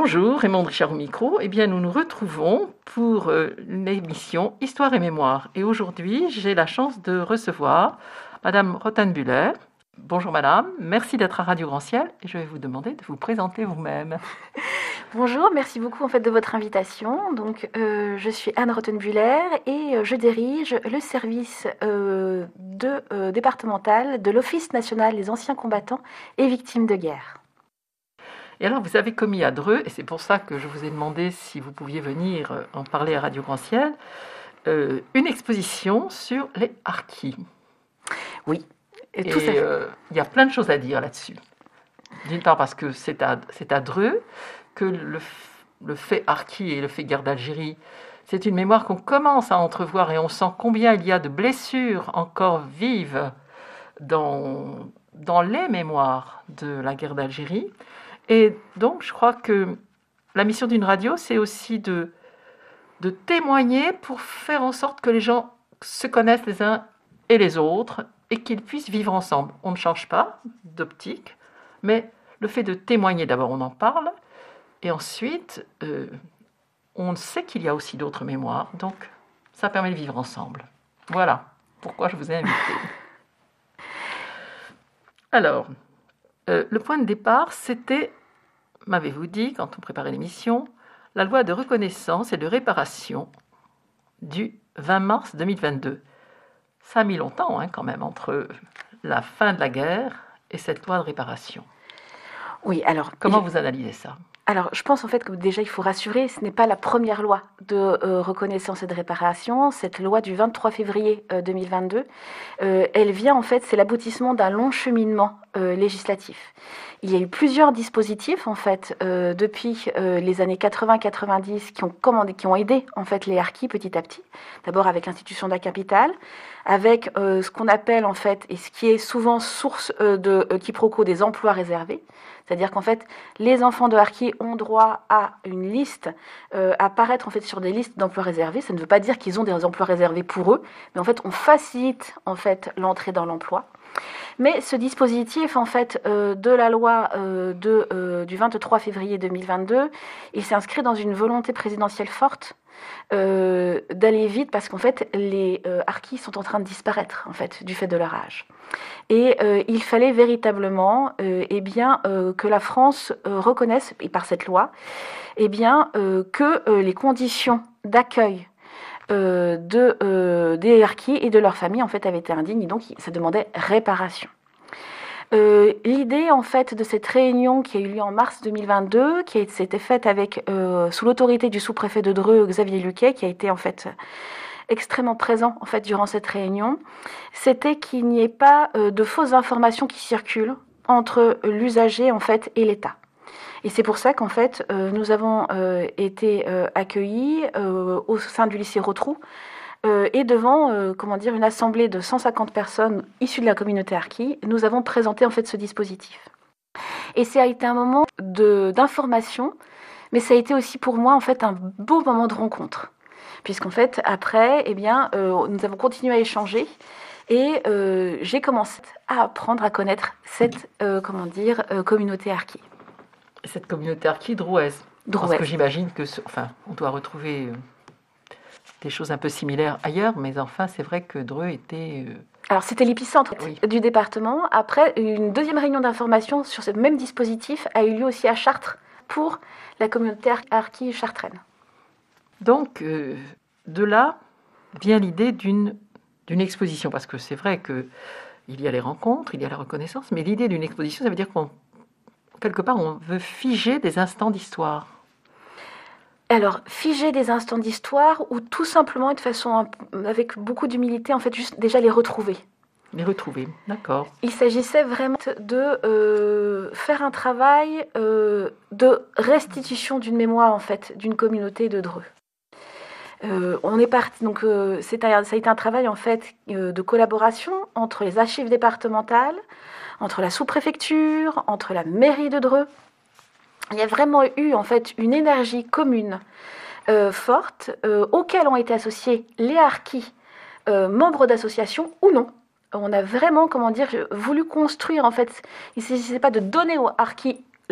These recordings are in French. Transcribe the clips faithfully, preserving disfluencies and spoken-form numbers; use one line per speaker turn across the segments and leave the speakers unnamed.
Bonjour, Raymond Richard au micro. Eh bien, nous nous retrouvons pour euh, l'émission Histoire et Mémoire. Et aujourd'hui, j'ai la chance de recevoir Madame Rothenbuhler. Bonjour Madame, merci d'être à Radio Grand Ciel et je vais vous demander de vous présenter vous-même.
Bonjour, merci beaucoup en fait de votre invitation. Donc, euh, je suis Anne Rothenbuhler et euh, je dirige le service euh, de, euh, départemental de l'Office national des anciens combattants et victimes de guerre.
Et alors, vous avez commis à Dreux, et c'est pour ça que je vous ai demandé si vous pouviez venir en parler à Radio Grand Ciel, euh, une exposition sur les harkis.
Oui,
et tout ça. Euh, il y a plein de choses à dire là-dessus. D'une part parce que c'est à, c'est à Dreux que le, le fait harki et le fait guerre d'Algérie, c'est une mémoire qu'on commence à entrevoir et on sent combien il y a de blessures encore vives dans, dans les mémoires de la guerre d'Algérie. Et donc, je crois que la mission d'une radio, c'est aussi de, de témoigner pour faire en sorte que les gens se connaissent les uns et les autres et qu'ils puissent vivre ensemble. On ne change pas d'optique, mais le fait de témoigner, d'abord, on en parle, et ensuite, euh, on sait qu'il y a aussi d'autres mémoires, donc ça permet de vivre ensemble. Voilà pourquoi je vous ai invité. Alors, euh, le point de départ, c'était, m'avez-vous dit, quand on préparait l'émission, la loi de reconnaissance et de réparation du vingt mars deux mille vingt-deux. Ça a mis longtemps, hein, quand même, entre la fin de la guerre et cette loi de réparation.
Oui, alors...
Comment
je...
vous analysez ça ?
Alors, je pense en fait que déjà, il faut rassurer, ce n'est pas la première loi de euh, reconnaissance et de réparation. Cette loi du vingt-trois février euh, deux mille vingt-deux, euh, elle vient en fait, c'est l'aboutissement d'un long cheminement euh, législatif. Il y a eu plusieurs dispositifs en fait euh, depuis euh, les années quatre-vingts quatre-vingt-dix qui ont commandé, qui ont aidé en fait les harkis petit à petit. D'abord avec l'institution d'un capital, avec euh, ce qu'on appelle en fait et ce qui est souvent source euh, de euh, quiproquo des emplois réservés. C'est-à-dire qu'en fait, les enfants de harkis ont droit à une liste, euh, à apparaître en fait sur des listes d'emplois réservés. Ça ne veut pas dire qu'ils ont des emplois réservés pour eux, mais en fait, on facilite en fait l'entrée dans l'emploi. Mais ce dispositif en fait euh, de la loi euh, de, euh, du vingt-trois février deux mille vingt-deux, il s'inscrit dans une volonté présidentielle forte euh, d'aller vite parce qu'en fait, les euh, harkis sont en train de disparaître en fait du fait de leur âge. Et euh, il fallait véritablement euh, eh bien, euh, que la France euh, reconnaisse, et par cette loi, eh bien, euh, que euh, les conditions d'accueil euh, de, euh, des harkis et de leurs familles en fait, avaient été indignes, et donc ça demandait réparation. Euh, l'idée en fait de cette réunion qui a eu lieu en mars deux mille vingt-deux, qui a été faite avec, euh, sous l'autorité du sous-préfet de Dreux, Xavier Luquet, qui a été en fait... extrêmement présent en fait durant cette réunion, c'était qu'il n'y ait pas euh, de fausses informations qui circulent entre l'usager en fait et l'État. Et c'est pour ça qu'en fait euh, nous avons euh, été euh, accueillis euh, au sein du lycée Rotrou euh, et devant euh, comment dire une assemblée de cent cinquante personnes issues de la communauté harki, nous avons présenté en fait ce dispositif. Et ça a été un moment de, d'information, mais ça a été aussi pour moi en fait un beau moment de rencontre. Puisqu'en fait, après, eh bien, euh, nous avons continué à échanger et euh, j'ai commencé à apprendre à connaître cette euh, comment dire, euh, communauté harki.
Cette communauté harki drouaise.
Drouaise.
Parce que j'imagine que, enfin, on doit retrouver euh, des choses un peu similaires ailleurs, mais enfin, c'est vrai que Dreux était... Euh...
Alors, c'était l'épicentre oui. du département. Après, une deuxième réunion d'information sur ce même dispositif a eu lieu aussi à Chartres pour la communauté harki chartraine.
Donc, euh, de là vient l'idée d'une, d'une exposition, parce que c'est vrai qu'il y a les rencontres, il y a la reconnaissance, mais l'idée d'une exposition, ça veut dire qu'on, quelque part, on veut figer des instants d'histoire.
Alors, figer des instants d'histoire, ou tout simplement, de façon, avec beaucoup d'humilité, en fait, juste déjà les retrouver.
Les retrouver, d'accord.
Il s'agissait vraiment de euh, faire un travail euh, de restitution d'une mémoire, en fait, d'une communauté de Dreux. Euh, on est parti, donc euh, c'est un, ça a été un travail en fait euh, de collaboration entre les archives départementales, entre la sous-préfecture, entre la mairie de Dreux. Il y a vraiment eu en fait une énergie commune euh, forte euh, auquel ont été associés les harkis, euh, membres d'associations ou non. On a vraiment, comment dire, voulu construire en fait. Il ne s'agissait pas de donner aux harkis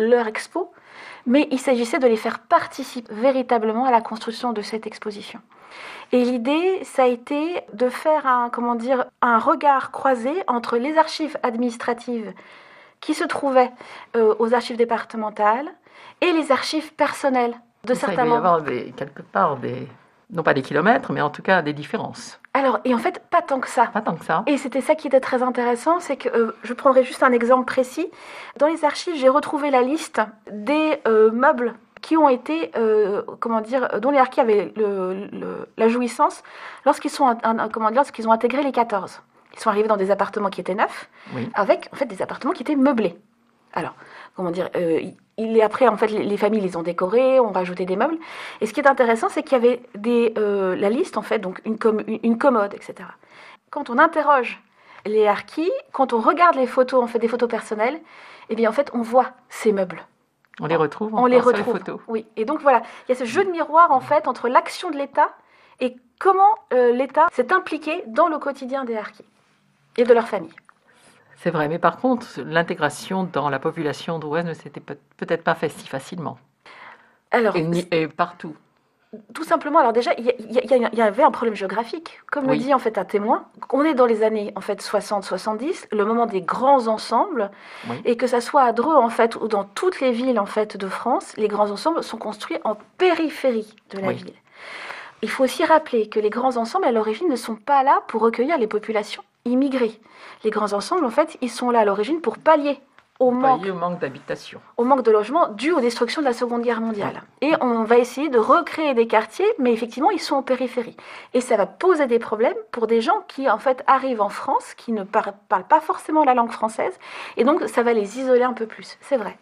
leur expo, mais il s'agissait de les faire participer véritablement à la construction de cette exposition. Et l'idée, ça a été de faire un, comment dire, un regard croisé entre les archives administratives qui se trouvaient euh, aux archives départementales et les archives personnelles de
ça,
certains
il doit y
membres.
avoir des, quelque part des, non pas des kilomètres, mais en tout cas des différences.
Alors, et en fait, pas tant que ça.
Pas tant que ça.
Et c'était ça qui était très intéressant, c'est que euh, je prendrai juste un exemple précis. Dans les archives, j'ai retrouvé la liste des euh, meubles qui ont été, euh, comment dire, dont les harkis avaient le, le, la jouissance lorsqu'ils sont, un, comment dire, lorsqu'ils ont intégré les quatorze. Ils sont arrivés dans des appartements qui étaient neufs,
oui.
avec en fait des appartements qui étaient meublés. Alors, comment dire, euh, il est après en fait les, les familles les ont décorés, ont rajouté des meubles. Et ce qui est intéressant, c'est qu'il y avait des, euh, la liste en fait, donc une, com- une commode, et cetera. Quand on interroge les harkis, quand on regarde les photos, on fait des photos personnelles, eh bien en fait on voit ces meubles.
On les retrouve.
On les retrouve.
Sur les photos.
Oui. Et donc voilà, il y a ce jeu de miroir en fait entre l'action de l'État et comment euh, l'État s'est impliqué dans le quotidien des harkis et de leur famille.
C'est vrai, mais par contre, l'intégration dans la population drouaise ne s'était peut-être pas faite si facilement.
Alors,
et, ni, et partout.
Tout simplement, alors déjà, il y, y, y, y avait un problème géographique. Comme oui. le dit en fait un témoin, on est dans les années en fait soixante soixante-dix, le moment des grands ensembles, oui. et que ça soit à Dreux en fait ou dans toutes les villes en fait de France, les grands ensembles sont construits en périphérie de la oui. ville. Il faut aussi rappeler que les grands ensembles à l'origine ne sont pas là pour recueillir les populations immigrées. Les grands ensembles en fait, ils sont là à l'origine pour pallier au manque,
au manque d'habitation,
au manque de logement dû aux destructions de la Seconde Guerre mondiale. Et on va essayer de recréer des quartiers, mais effectivement, ils sont en périphérie. Et ça va poser des problèmes pour des gens qui, en fait, arrivent en France, qui ne par- parlent pas forcément la langue française, et donc ça va les isoler un peu plus. C'est vrai.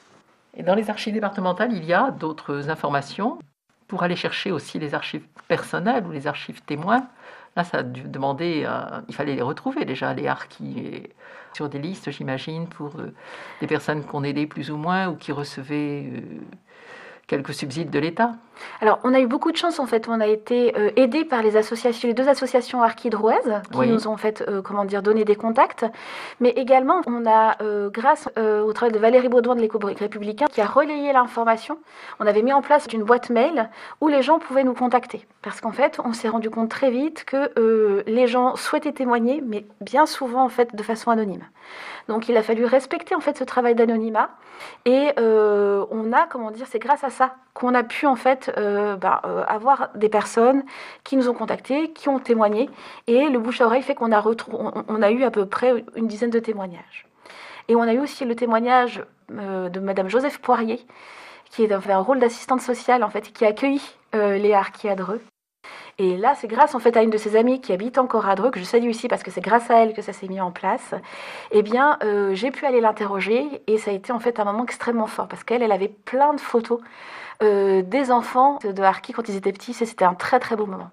Et dans les archives départementales, il y a d'autres informations pour aller chercher aussi les archives personnelles ou les archives témoins. Là, ça a dû demander, euh, il fallait les retrouver déjà, les harkis, sur des listes, j'imagine, pour euh, des personnes qu'on aidait plus ou moins ou qui recevaient euh, quelques subsides de l'État.
Alors, on a eu beaucoup de chance, en fait. On a été euh, aidés par les associations, les deux associations harkis drouaises, qui oui. nous ont, en fait, euh, comment dire, donné des contacts. Mais également, on a, euh, grâce euh, au travail de Valérie Baudouin de l'Éco-Républicain, qui a relayé l'information, on avait mis en place une boîte mail où les gens pouvaient nous contacter. Parce qu'en fait, on s'est rendu compte très vite que euh, les gens souhaitaient témoigner, mais bien souvent, en fait, de façon anonyme. Donc, il a fallu respecter, en fait, ce travail d'anonymat. Et euh, on a, comment dire, c'est grâce à ça qu'on a pu, en fait, euh, bah, euh, avoir des personnes qui nous ont contactés, qui ont témoigné. Et le bouche à oreille fait qu'on a, retrou- on, on a eu à peu près une dizaine de témoignages. Et on a eu aussi le témoignage euh, de Madame Joseph Poirier, qui a fait un rôle d'assistante sociale, en fait, qui a accueilli euh, les harkis à Dreux. Et là, c'est grâce en fait à une de ses amies qui habite encore à Dreux, que je salue ici parce que c'est grâce à elle que ça s'est mis en place. Eh bien, euh, j'ai pu aller l'interroger et ça a été en fait un moment extrêmement fort parce qu'elle, elle avait plein de photos euh, des enfants de harkis quand ils étaient petits. Et c'était un très très beau moment.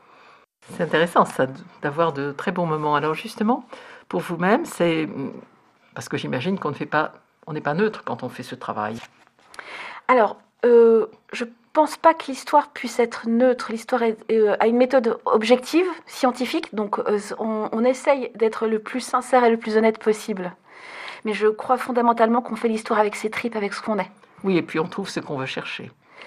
C'est intéressant ça, d'avoir de très bons moments. Alors justement, pour vous-même, c'est parce que j'imagine qu'on ne fait pas, on n'est pas neutre quand on fait ce travail.
Alors, euh, je Je ne pense pas que l'histoire puisse être neutre. L'histoire est, euh, a une méthode objective, scientifique, donc euh, on, on essaye d'être le plus sincère et le plus honnête possible. Mais je crois fondamentalement qu'on fait l'histoire avec ses tripes, avec ce qu'on est.
Oui, et puis on trouve ce qu'on veut chercher.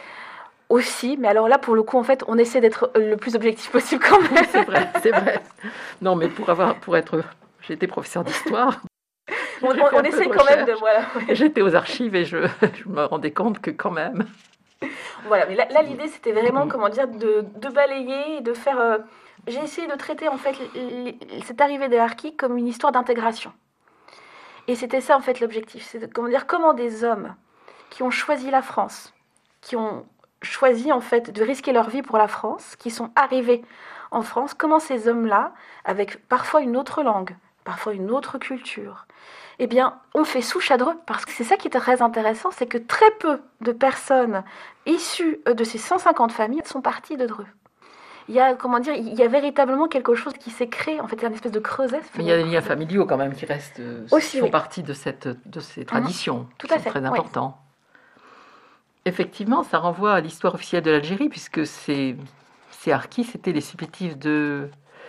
Aussi, mais alors là, pour le coup, en fait, on essaie d'être le plus objectif possible quand même.
Oui, c'est vrai, c'est vrai. Non, mais pour, avoir, pour être... J'étais professeur d'histoire.
On, on, on essaie quand même de... Voilà, ouais.
J'étais aux archives et je, je me rendais compte que quand même...
Voilà, mais là, là l'idée c'était vraiment, comment dire, de, de balayer, de faire. Euh, j'ai essayé de traiter en fait les, les, cette arrivée des harkis comme une histoire d'intégration. Et c'était ça en fait l'objectif, c'est de, comment dire, comment des hommes qui ont choisi la France, qui ont choisi en fait de risquer leur vie pour la France, qui sont arrivés en France, comment ces hommes-là, avec parfois une autre langue, parfois une autre culture, eh bien, on fait souche à Dreux, parce que c'est ça qui est très intéressant, c'est que très peu de personnes issues de ces cent cinquante familles sont parties de Dreux. Il y a, comment dire, il y a véritablement quelque chose qui s'est créé, en fait, il y a une espèce de creuset.
Mais il y a des liens familiaux quand même qui restent,
Aussi,
qui font
oui.
partie de, cette, de ces traditions,
mmh, tout à
qui
fait,
sont très importants. Oui. Effectivement, ça renvoie à l'histoire officielle de l'Algérie, puisque ces, ces harkis, c'était les supplétifs de,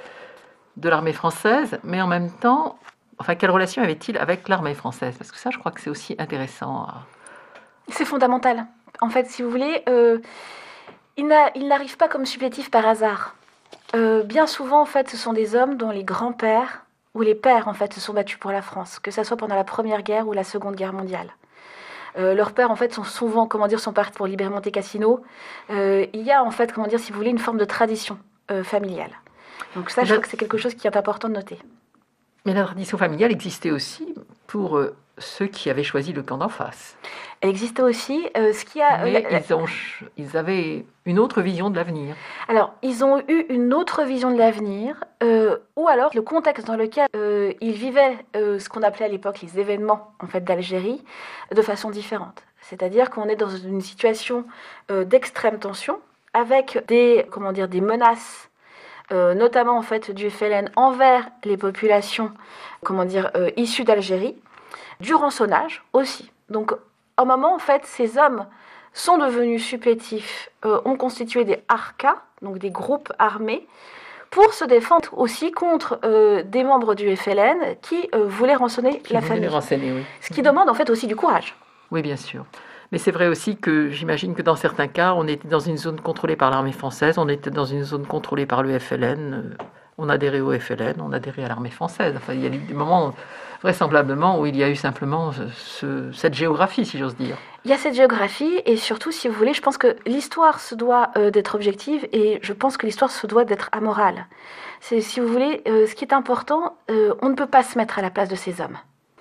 de l'armée française, mais en même temps... Enfin, quelle relation avait-il avec l'armée française? Parce que ça, je crois que c'est aussi intéressant à,
C'est fondamental. En fait, si vous voulez, euh, il, n'a, il n'arrive pas comme supplétif par hasard. Euh, bien souvent, en fait, ce sont des hommes dont les grands-pères ou les pères, en fait, se sont battus pour la France, que ce soit pendant la Première Guerre ou la Seconde Guerre mondiale. Euh, leurs pères, en fait, sont souvent, comment dire, sont partis pour libérer Monte Cassino. Euh, il y a, en fait, comment dire, si vous voulez, une forme de tradition euh, familiale. Donc ça, je
La-
crois que c'est quelque chose qui est important de noter.
Mais la tradition familiale existait aussi pour euh, ceux qui avaient choisi le camp d'en face.
Elle existait aussi, euh, ce qui a... euh,
Mais
la- la-
ils, ont, ch- ils avaient une autre vision de l'avenir.
Alors, ils ont eu une autre vision de l'avenir, euh, ou alors le contexte dans lequel euh, ils vivaient euh, ce qu'on appelait à l'époque les événements en fait d'Algérie de façon différente. C'est-à-dire qu'on est dans une situation euh, d'extrême tension avec des comment dire des menaces, euh, notamment en fait du F L N envers les populations comment dire euh, issues d'Algérie, du rançonnage aussi. Donc, au moment en fait, ces hommes sont devenus supplétifs, euh, ont constitué des harkas, donc des groupes armés, pour se défendre aussi contre euh, des membres du F L N qui euh, voulaient rançonner
Qui
la
voulaient
famille.
les renseigner, oui.
Ce qui demande en fait aussi du courage.
Oui, bien sûr. Mais c'est vrai aussi que j'imagine que dans certains cas, on était dans une zone contrôlée par l'armée française, on était dans une zone contrôlée par le F L N. euh, On adhérait au F L N, on adhérait à l'armée française. Enfin, il y a eu des moments, vraisemblablement, où il y a eu simplement ce- ce- cette géographie, si j'ose dire.
Il y a cette géographie et surtout, si vous voulez, je pense que l'histoire se doit euh, d'être objective et je pense que l'histoire se doit d'être amorale. C'est, si vous voulez, euh, ce qui est important, euh, on ne peut pas se mettre à la place de ces hommes.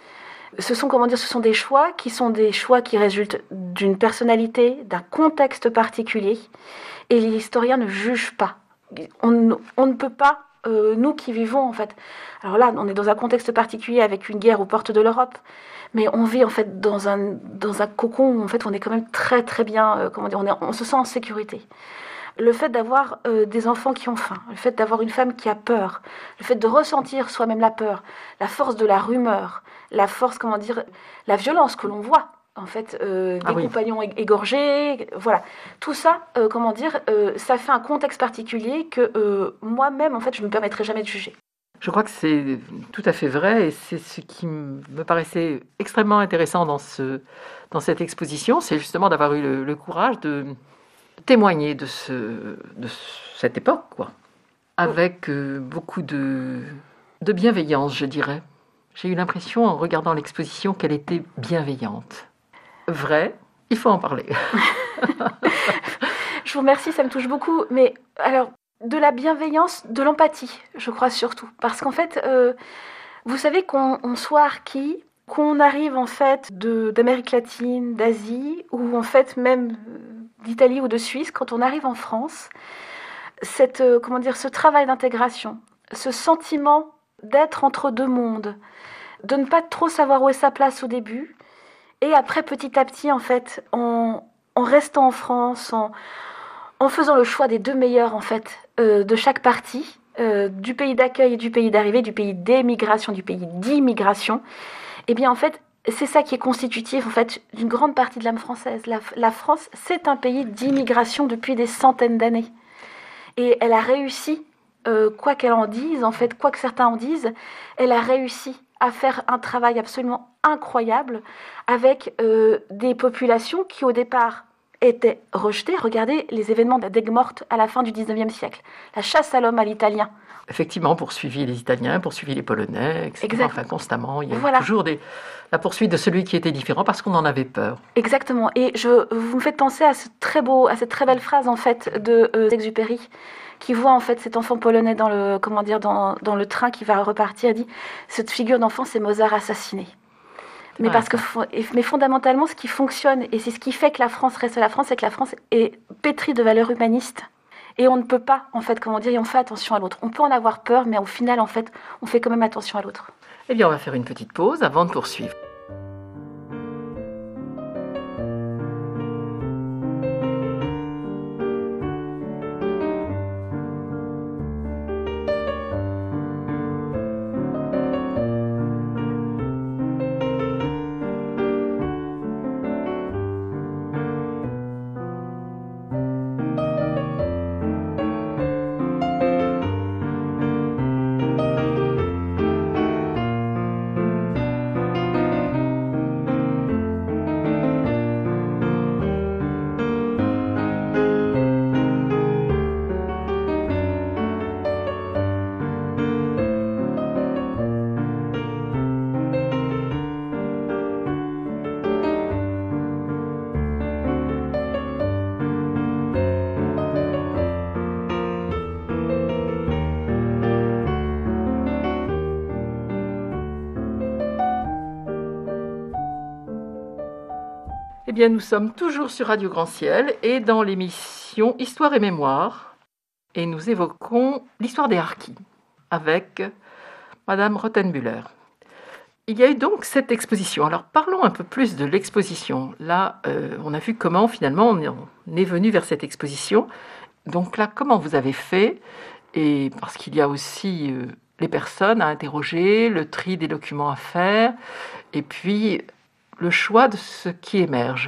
Ce sont, comment dire, ce sont des choix qui sont des choix qui résultent d'une personnalité, d'un contexte particulier et les historiens ne jugent pas. On, on ne peut pas, euh, nous qui vivons en fait, alors là, on est dans un contexte particulier avec une guerre aux portes de l'Europe, mais on vit en fait dans un, dans un cocon où en fait on est quand même très très bien, euh, comment dire, on, est, on se sent en sécurité. Le fait d'avoir euh, des enfants qui ont faim, le fait d'avoir une femme qui a peur, le fait de ressentir soi-même la peur, la force de la rumeur, la force, comment dire, la violence que l'on voit, en fait, euh, des
Ah oui.
compagnons ég- égorgés, voilà. Tout ça, euh, comment dire, euh, ça fait un contexte particulier que euh, moi-même, en fait, je ne me permettrai jamais de juger.
Je crois que c'est tout à fait vrai et c'est ce qui m- me paraissait extrêmement intéressant dans, ce, dans cette exposition, c'est justement d'avoir eu le, le courage de témoigner de, ce, de cette époque, quoi, avec euh, beaucoup de, de bienveillance, je dirais. J'ai eu l'impression, en regardant l'exposition, qu'elle était bienveillante. Vrai, il faut en parler.
Je vous remercie, ça me touche beaucoup. Mais alors, de la bienveillance, de l'empathie, je crois surtout. Parce qu'en fait, euh, vous savez qu'on on soit harki, qu'on arrive en fait de, d'Amérique latine, d'Asie, ou en fait même euh, d'Italie ou de Suisse, quand on arrive en France, cette, euh, comment dire, ce travail d'intégration, ce sentiment d'être entre deux mondes, de ne pas trop savoir où est sa place au début, et après petit à petit, en fait, en, en restant en France, en, en faisant le choix des deux meilleurs en fait euh, de chaque partie, euh, du pays d'accueil et du pays d'arrivée, du pays d'émigration, du pays d'immigration, et bien en fait c'est ça qui est constitutif en fait d'une grande partie de l'âme française. La, la France, c'est un pays d'immigration depuis des centaines d'années, et elle a réussi, euh, quoi qu'elle en dise, en fait, quoi que certains en disent, elle a réussi à faire un travail absolument incroyable avec euh, des populations qui au départ étaient rejetées. Regardez les événements d'Aigues-Mortes à la fin du dix-neuvième siècle, la chasse à l'homme à l'italien.
Effectivement, poursuivi les Italiens, poursuivi les Polonais, et cetera.
Exact.
Enfin, constamment, il y a eu
Voilà.
toujours des, la poursuite de celui qui était différent parce qu'on en avait peur.
Exactement. Et je, vous me faites penser à, ce très beau, à cette très belle phrase en fait de euh, Exupéry, qui voit en fait cet enfant polonais dans le, comment dire, dans, dans le train qui va repartir. Il dit cette figure d'enfant, c'est Mozart assassiné. Mais,
vrai,
parce que, mais fondamentalement, ce qui fonctionne, et c'est ce qui fait que la France reste la France, c'est que la France est pétrie de valeurs humanistes. Et on ne peut pas, en fait, comment dire, et on fait attention à l'autre. On peut en avoir peur, mais au final, en fait, on fait quand même attention à l'autre.
Eh bien, on va faire une petite pause avant de poursuivre. Eh bien, nous sommes toujours sur Radio Grand Ciel et dans l'émission Histoire et Mémoire. Et nous évoquons l'histoire des harkis avec Madame Rothenmüller. Il y a eu donc cette exposition. Alors parlons un peu plus de l'exposition. Là, euh, on a vu comment finalement on est venu vers cette exposition. Donc là, comment vous avez fait? Et parce qu'il y a aussi euh, les personnes à interroger, le tri des documents à faire, et puis le choix de ce qui émerge.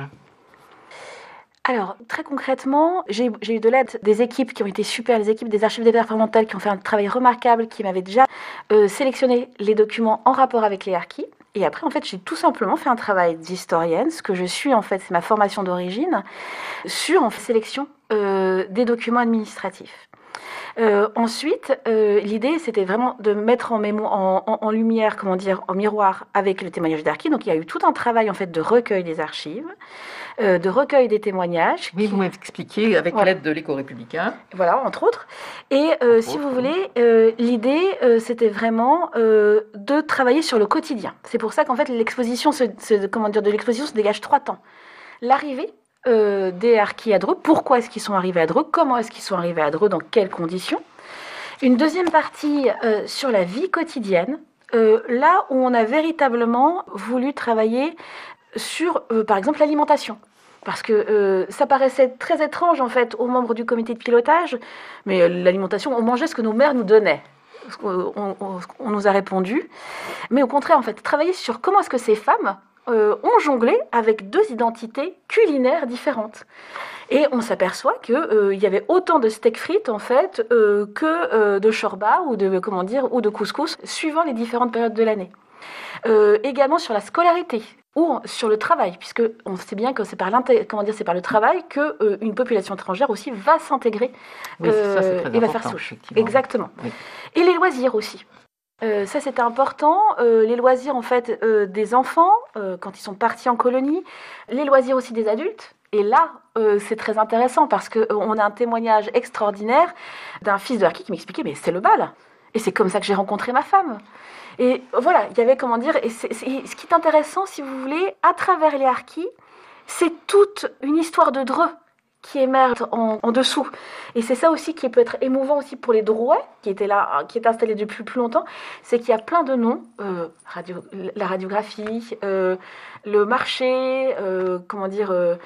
Alors, très concrètement, j'ai, j'ai eu de l'aide des équipes qui ont été super, les équipes des archives départementales qui ont fait un travail remarquable, qui m'avaient déjà euh, sélectionné les documents en rapport avec les harkis. Et après, en fait, j'ai tout simplement fait un travail d'historienne, ce que je suis, en fait, c'est ma formation d'origine, sur en fait, sélection euh, des documents administratifs. Euh, ensuite, euh, l'idée, c'était vraiment de mettre en, mémo- en, en, en lumière, comment dire, en miroir avec le témoignage d'harkis. Donc, il y a eu tout un travail, en fait, de recueil des archives, euh, de recueil des témoignages.
Oui, qui... vous m'avez expliqué avec voilà. l'aide de l'Éco-républicain.
Voilà, entre autres. Et euh, entre si autres, vous voulez, euh, l'idée, euh, c'était vraiment euh, de travailler sur le quotidien. C'est pour ça qu'en fait, l'exposition, se, se, comment dire, de l'exposition se dégage trois temps. L'arrivée euh, des harkis à Dreux, pourquoi est-ce qu'ils sont arrivés à Dreux, comment est-ce qu'ils sont arrivés à Dreux, dans quelles conditions. Une deuxième partie euh, sur la vie quotidienne, euh, là où on a véritablement voulu travailler sur, euh, par exemple, l'alimentation. Parce que euh, ça paraissait très étrange, en fait, aux membres du comité de pilotage, mais euh, l'alimentation, on mangeait ce que nos mères nous donnaient. On, on, on nous a répondu. Mais au contraire, en fait, travailler sur comment est-ce que ces femmes euh, ont jonglé avec deux identités culinaires différentes. Et on s'aperçoit qu'il euh, y avait autant de steak frites, en fait, euh, que euh, de shorba ou de, comment dire, ou de couscous, suivant les différentes périodes de l'année. Euh, également sur la scolarité ou sur le travail, puisque on sait bien que c'est par, comment dire, c'est par le travail que euh, une population étrangère aussi va s'intégrer
oui, euh, ça, c'est très
et
va
faire souche.
Effectivement.
Exactement.
Oui.
Et les loisirs aussi. Euh, ça, c'était important. Euh, les loisirs, en fait, euh, des enfants, euh, quand ils sont partis en colonie. Les loisirs aussi des adultes. Et là, euh, c'est très intéressant parce qu'on a un témoignage extraordinaire d'un fils de harki qui m'expliquait « mais c'est le bal. Et c'est comme ça que j'ai rencontré ma femme. » Et voilà, il y avait, comment dire, et c'est, c'est, ce qui est intéressant, si vous voulez, à travers les harkis, c'est toute une histoire de Dreux qui émerge en, en dessous. Et c'est ça aussi qui peut être émouvant aussi pour les Drouais, qui étaient là, qui étaient installés depuis plus longtemps, c'est qu'il y a plein de noms, euh, radio, la radiographie, euh, le marché, euh, comment dire, euh,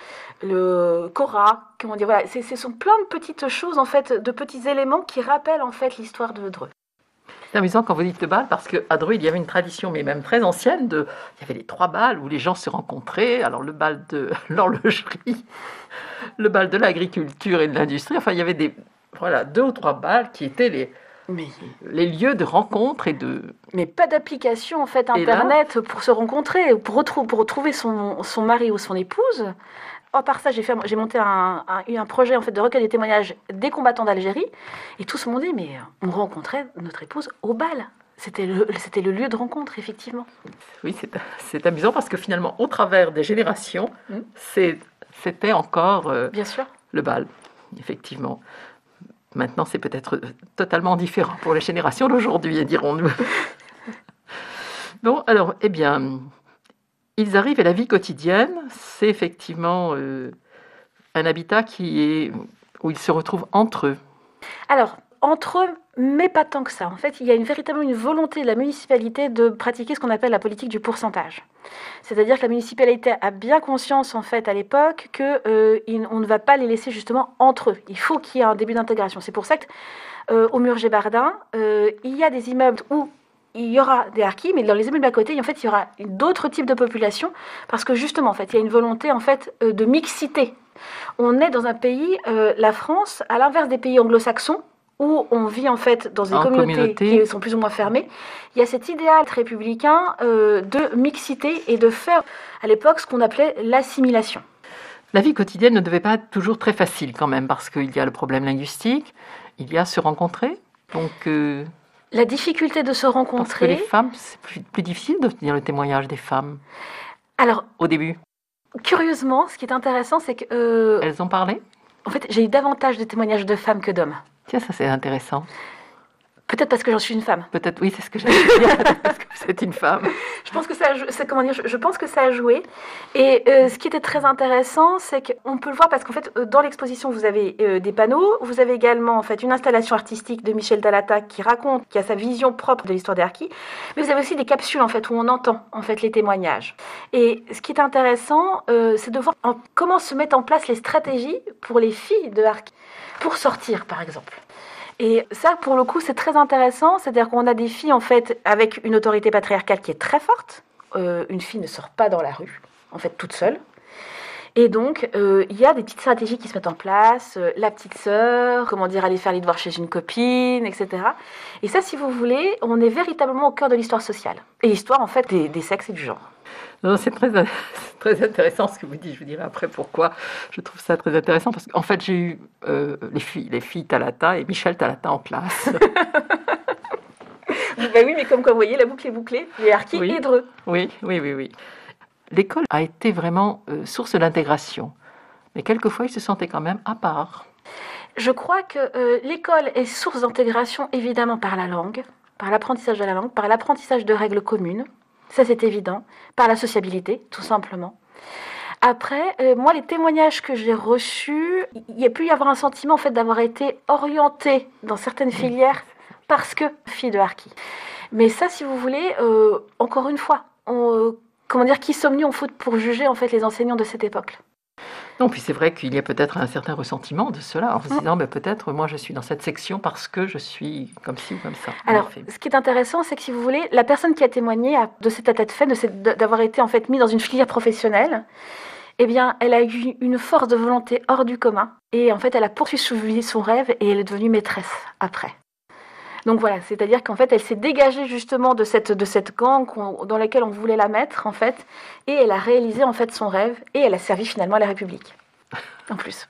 le Cora, comment dire, voilà, c'est, ce sont plein de petites choses, en fait, de petits éléments qui rappellent, en fait, l'histoire de Dreux.
C'est amusant quand vous dites le bal, parce qu'à Dreux, il y avait une tradition, mais même très ancienne, de, il y avait les trois bals où les gens se rencontraient. Alors le bal de l'horlogerie, le bal de l'agriculture et de l'industrie. Enfin, il y avait des, voilà, deux ou trois bals qui étaient les, mais, les lieux de rencontre et de...
Mais pas d'application, en fait, Internet là, pour se rencontrer, pour, retrou- pour retrouver son, son mari ou son épouse. À part ça, j'ai, fait, j'ai monté un, un, un projet en fait, de recueil des témoignages des combattants d'Algérie. Et tous m'ont dit, mais on rencontrait notre épouse au bal. C'était le, c'était le lieu de rencontre, effectivement.
Oui, c'est, c'est amusant parce que finalement, au travers des générations, mmh. c'est, c'était encore euh,
Bien sûr.
le bal, effectivement. Maintenant, c'est peut-être totalement différent pour les générations d'aujourd'hui, dirons-nous. Bon, alors, eh bien... Ils arrivent et la vie quotidienne, c'est effectivement euh, un habitat qui est, où ils se retrouvent entre eux.
Alors, entre eux, mais pas tant que ça. En fait, il y a une, véritablement une volonté de la municipalité de pratiquer ce qu'on appelle la politique du pourcentage. C'est-à-dire que la municipalité a bien conscience, en fait, à l'époque, qu'on euh, ne va pas les laisser justement entre eux. Il faut qu'il y ait un début d'intégration. C'est pour ça qu'au euh, Murger-Bardin, euh, il y a des immeubles où il y aura des harkis, mais dans les immeubles à côté, en fait, il y aura d'autres types de populations, parce que justement, en fait, il y a une volonté en fait, de mixité. On est dans un pays, euh, la France, à l'inverse des pays anglo-saxons, où on vit en fait dans des
en
communautés
communauté.
qui sont plus ou moins fermées. Il y a cet idéal républicain euh, de mixité et de faire, à l'époque, ce qu'on appelait l'assimilation.
La vie quotidienne ne devait pas être toujours très facile quand même, parce qu'il y a le problème linguistique, il y a se rencontrer, donc... Euh...
La difficulté de se rencontrer...
Parce que les femmes, c'est plus, plus difficile d'obtenir le témoignage des femmes.
Alors,
au début.
Curieusement, ce qui est intéressant, c'est que... Euh,
Elles ont parlé ?
En fait, j'ai eu davantage de témoignages de femmes que d'hommes.
Tiens, ça c'est intéressant.
Peut-être parce que j'en suis une femme.
Peut-être, oui, c'est ce que j'allais dire, peut-être parce que vous êtes une femme.
Je pense que ça a, jou- c'est, comment dire, je, je pense que ça a joué. Et euh, ce qui était très intéressant, c'est qu'on peut le voir parce qu'en fait, euh, dans l'exposition, vous avez euh, des panneaux, vous avez également en fait une installation artistique de Michel Talata qui raconte, qui a sa vision propre de l'histoire des harkis, mais vous avez aussi des capsules en fait où on entend en fait les témoignages. Et ce qui est intéressant, euh, c'est de voir en- comment se mettent en place les stratégies pour les filles de harkis pour sortir, par exemple. Et ça, pour le coup, c'est très intéressant. C'est-à-dire qu'on a des filles, en fait, avec une autorité patriarcale qui est très forte. Euh, une fille ne sort pas dans la rue, en fait, toute seule. Et donc, euh, il y a des petites stratégies qui se mettent en place. Euh, la petite sœur, comment dire, aller faire les devoirs chez une copine, et cetera. Et ça, si vous voulez, on est véritablement au cœur de l'histoire sociale. Et l'histoire, en fait, des, des sexes et du genre.
Non, c'est très, c'est très intéressant ce que vous dites. Je vous dirai après pourquoi je trouve ça très intéressant. Parce qu'en fait, j'ai eu euh, les filles, les filles Talata et Michel Talata en classe.
Ben oui, mais comme quoi, vous voyez, la boucle est bouclée. Les harkis
Oui.
et dreux.
Oui, oui, oui, oui. L'école a été vraiment euh, source d'intégration. Mais quelquefois, ils se sentaient quand même à part.
Je crois que euh, l'école est source d'intégration, évidemment, par la langue, par l'apprentissage de la langue, par l'apprentissage de règles communes. Ça, c'est évident. Par la sociabilité, tout simplement. Après, euh, moi, les témoignages que j'ai reçus, il y a pu y avoir un sentiment, en fait, d'avoir été orientée dans certaines filières parce que fille de harki. Mais ça, si vous voulez, euh, encore une fois, on, euh, comment dire, qui sommes-nous en faute pour juger, en fait, les enseignants de cette époque ?
Non, puis c'est vrai qu'il y a peut-être un certain ressentiment de cela, en se disant, mais peut-être moi je suis dans cette section parce que je suis comme ci ou comme ça.
Alors, ce qui est intéressant, c'est que si vous voulez, la personne qui a témoigné a- de cet état de fait, de cette- de- d'avoir été en fait mise dans une filière professionnelle, eh bien, elle a eu une force de volonté hors du commun. Et en fait, elle a poursuivi son rêve et elle est devenue maîtresse après. Donc voilà, c'est-à-dire qu'en fait, elle s'est dégagée justement de cette, de cette gang qu'on- dans laquelle on voulait la mettre, en fait, et elle a réalisé en fait son rêve et elle a servi finalement à la République. En plus.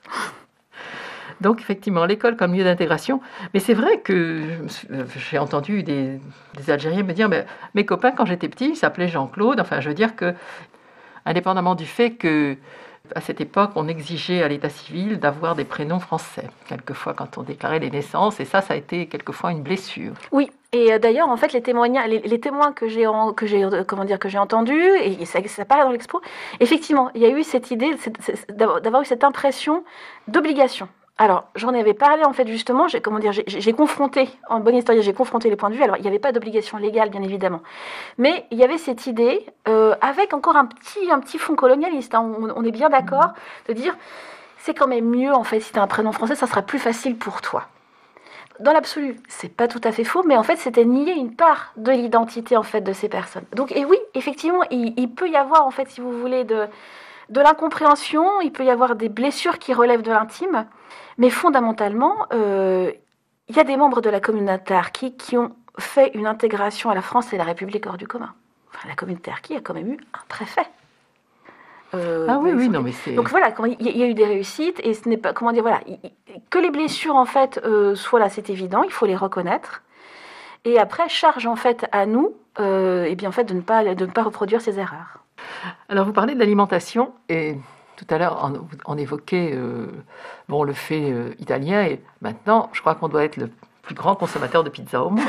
Donc effectivement, l'école comme lieu d'intégration. Mais c'est vrai que je me suis- euh, j'ai entendu des, des Algériens me dire, mais, mes copains quand j'étais petit, ils s'appelaient Jean-Claude. Enfin, je veux dire que, indépendamment du fait que à cette époque, on exigeait à l'état civil d'avoir des prénoms français, quelquefois quand on déclarait les naissances, et ça, ça a été quelquefois une blessure.
Oui, et euh, d'ailleurs, en fait, les témoignages, les, les témoins que j'ai, en- que j'ai, euh, comment dire, que j'ai entendus, et ça, ça paraît dans l'expo, effectivement, il y a eu cette idée c'est- c'est- d'avoir d'avoir eu cette impression d'obligation. Alors, j'en avais parlé, en fait, justement, j'ai, comment dire, j'ai, j'ai confronté, en bonne historienne, j'ai confronté les points de vue. Alors, il n'y avait pas d'obligation légale, bien évidemment. Mais il y avait cette idée, euh, avec encore un petit, un petit fond colonialiste, hein, on, on est bien d'accord, de dire, c'est quand même mieux, en fait, si tu as un prénom français, ça sera plus facile pour toi. Dans l'absolu, c'est pas tout à fait faux, mais en fait, c'était nier une part de l'identité, en fait, de ces personnes. Donc, et oui, effectivement, il, il peut y avoir, en fait, si vous voulez, de, de l'incompréhension, il peut y avoir des blessures qui relèvent de l'intime, mais fondamentalement, euh, il y a des membres de la communauté harki qui ont fait une intégration à la France et à la République hors du commun. Enfin, la communauté harki a quand même eu un préfet. Euh,
Ah oui,
ils
oui,
sont-
non, mais c'est...
Donc voilà, comment- il y, il y a eu des réussites et ce n'est pas, comment dire, voilà, il- il- que les blessures en fait euh, soient là, c'est évident, il faut les reconnaître. Et après, charge en fait à nous, euh, et bien en fait de ne pas de ne pas reproduire ces erreurs.
Alors, vous parlez de l'alimentation, et tout à l'heure, on, on évoquait euh, bon, le fait euh, italien, et maintenant, je crois qu'on doit être le plus grand consommateur de pizza au monde,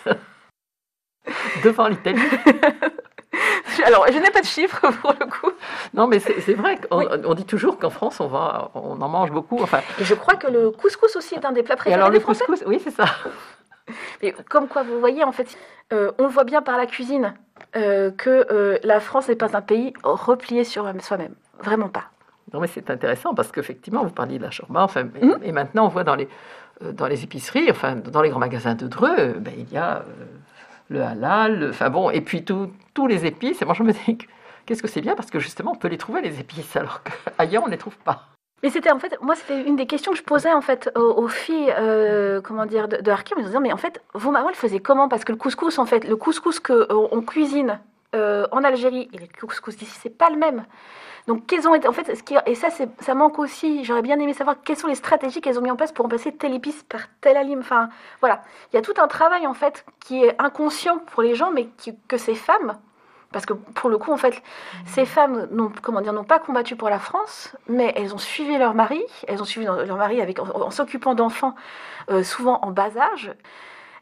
devant l'Italie.
Alors, je n'ai pas de chiffres pour le coup.
Non, mais c'est c'est vrai qu'on
Oui.
on dit toujours qu'en France, on, va, on en mange beaucoup. Enfin,
Et je crois que le couscous aussi est un des plats
et
préférés
alors,
des
le
Français.
couscous, oui, c'est ça.
Mais comme quoi, vous voyez, en fait, euh, on le voit bien par la cuisine, euh, que euh, la France n'est pas un pays replié sur soi-même. Vraiment pas.
Non, mais c'est intéressant parce qu'effectivement, vous parliez de la shawarma, enfin,
Mhm.
et, et maintenant, on voit dans les, euh, dans les épiceries, enfin, dans les grands magasins de Dreux, euh, ben, il y a euh, le halal, le- enfin bon, et puis tout- tous les épices. Et moi, je me dis, qu'est-ce que c'est bien parce que justement, on peut les trouver, les épices, alors qu'ailleurs, on ne les trouve pas.
Mais c'était en fait, moi c'était une des questions que je posais en fait aux, aux filles, euh, comment dire, de, de harki, en me disant mais en fait vos mamans elles faisaient comment? Parce que le couscous en fait, le couscous que euh, on cuisine euh, en Algérie et le couscous d'ici c'est pas le même. Donc quelles ont été en fait ce qui, et ça c'est ça manque aussi. J'aurais bien aimé savoir quelles sont les stratégies qu'elles ont mis en place pour remplacer telle épice par tel aliment. Enfin voilà, il y a tout un travail en fait qui est inconscient pour les gens, mais qui, que ces femmes. Parce que pour le coup, en fait, ces femmes n'ont, comment dire, n'ont pas combattu pour la France, mais elles ont suivi leur mari, elles ont suivi leur mari avec, en, en s'occupant d'enfants, euh, souvent en bas âge.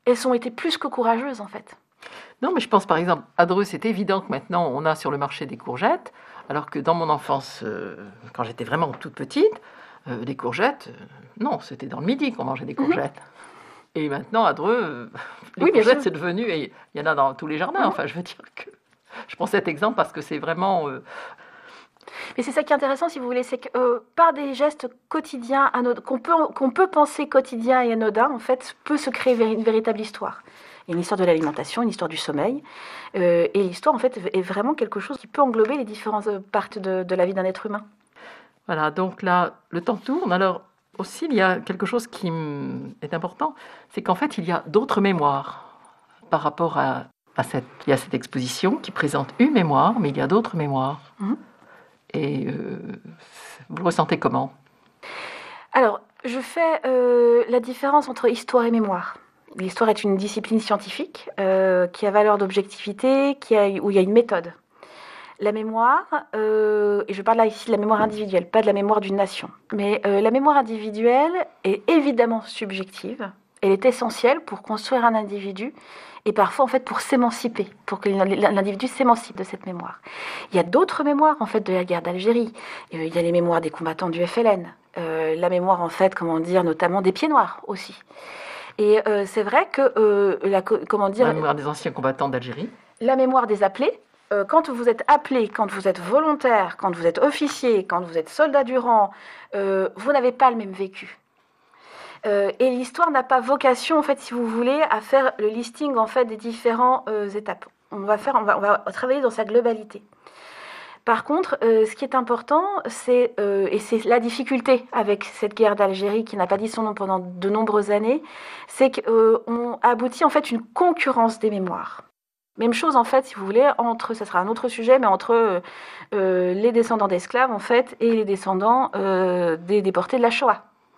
elles ont été plus que courageuses en fait.
Non, mais je pense par exemple, à Dreux, c'est évident que maintenant on a sur le marché des courgettes, alors que dans mon enfance, euh, quand j'étais vraiment toute petite, euh, les courgettes, euh, non, c'était dans le midi qu'on mangeait des courgettes. Mm-hmm. Et maintenant, à Dreux, euh, les oui, courgettes, c'est devenu, et il y en a dans tous les jardins, mm-hmm. enfin je veux dire que... Je prends cet exemple parce que c'est vraiment... Euh...
Mais c'est ça qui est intéressant, si vous voulez, c'est que euh, par des gestes quotidiens anod... qu'on peut, qu'on peut penser quotidiens et anodins, en fait, peut se créer une véritable histoire. Il y a une histoire de l'alimentation, une histoire du sommeil. Euh, et l'histoire, en fait, est vraiment quelque chose qui peut englober les différentes parties de, de la vie d'un être humain.
Voilà, donc là, le temps tourne. Alors, aussi, il y a quelque chose qui est important, c'est qu'en fait, il y a d'autres mémoires par rapport à, à cette... Il y a cette exposition qui présente une mémoire, mais il y a d'autres mémoires. Mmh. Et euh, vous le ressentez comment ?
Alors, je fais euh, la différence entre histoire et mémoire. L'histoire est une discipline scientifique euh, qui a valeur d'objectivité, qui a, où il y a une méthode. La mémoire, euh, et je parle là ici de la mémoire individuelle, pas de la mémoire d'une nation, mais euh, la mémoire individuelle est évidemment subjective. Elle est essentielle pour construire un individu et parfois en fait pour s'émanciper, pour que l'individu s'émancipe de cette mémoire. Il y a d'autres mémoires en fait de la guerre d'Algérie. Euh, il y a les mémoires des combattants du F L N, euh, la mémoire en fait, comment dire, notamment des Pieds Noirs aussi. Et euh, c'est vrai que euh, la, comment dire,
la mémoire des anciens combattants d'Algérie,
la mémoire des appelés. Euh, quand vous êtes appelé, quand vous êtes volontaire, quand vous êtes officier, quand vous êtes soldat du rang, euh, vous n'avez pas le même vécu. Euh, et l'histoire n'a pas vocation, en fait, si vous voulez, à faire le listing en fait des différentes euh, étapes. On va faire, on va, on va travailler dans sa globalité. Par contre, euh, ce qui est important, c'est, euh, et c'est la difficulté avec cette guerre d'Algérie qui n'a pas dit son nom pendant de nombreuses années, c'est qu'on aboutit en fait une concurrence des mémoires. Même chose en fait, si vous voulez, entre, ça sera un autre sujet, mais entre euh, les descendants d'esclaves en fait et les descendants euh, des déportés de la Shoah.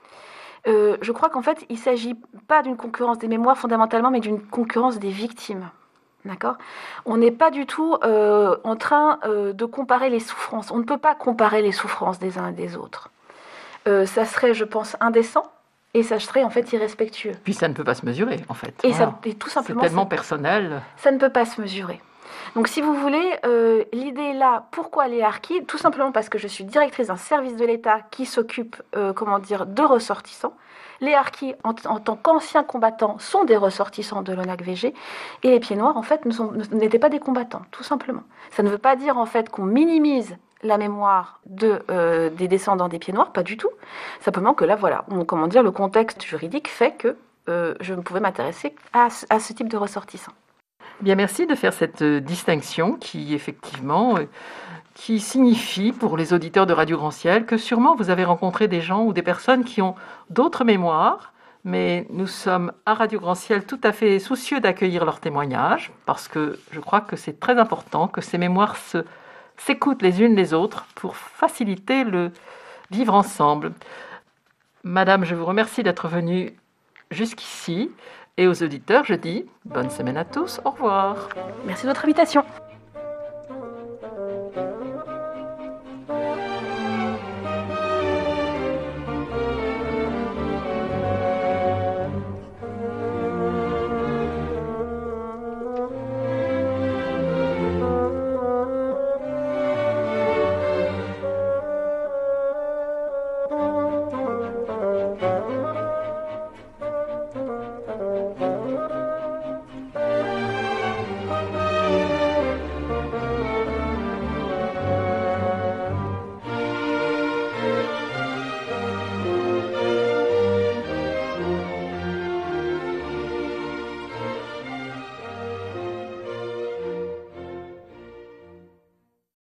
Euh, je crois qu'en fait, il ne s'agit pas d'une concurrence des mémoires fondamentalement, mais d'une concurrence des victimes. D'accord ? On n'est pas du tout euh, en train euh, de comparer les souffrances. On ne peut pas comparer les souffrances des uns et des autres. Euh, ça serait, je pense, indécent et ça serait en fait irrespectueux.
Puis ça ne peut pas se mesurer, en fait.
Et, voilà. ça, et tout simplement,
c'est tellement
ça,
personnel.
Ça ne peut pas se mesurer. Donc, si vous voulez, euh, l'idée là, pourquoi les harkis ? Tout simplement parce que je suis directrice d'un service de l'État qui s'occupe, euh, comment dire, de ressortissants. Les harkis, en, en tant qu'anciens combattants, sont des ressortissants de l'O N A C V G. Et les Pieds Noirs, en fait, ne sont, n'étaient pas des combattants, tout simplement. Ça ne veut pas dire, en fait, qu'on minimise la mémoire de, euh, des descendants des Pieds Noirs, pas du tout. Simplement que là, voilà, on, comment dire, le contexte juridique fait que euh, je pouvais m'intéresser à, à ce type de ressortissants.
Bien, merci de faire cette distinction qui, effectivement, qui signifie pour les auditeurs de Radio Grand Ciel que sûrement vous avez rencontré des gens ou des personnes qui ont d'autres mémoires, mais nous sommes à Radio Grand Ciel tout à fait soucieux d'accueillir leurs témoignages parce que je crois que c'est très important que ces mémoires se, s'écoutent les unes les autres pour faciliter le vivre ensemble. Madame, je vous remercie d'être venue jusqu'ici. Et aux auditeurs, je dis bonne semaine à tous. Au revoir.
Merci de votre invitation.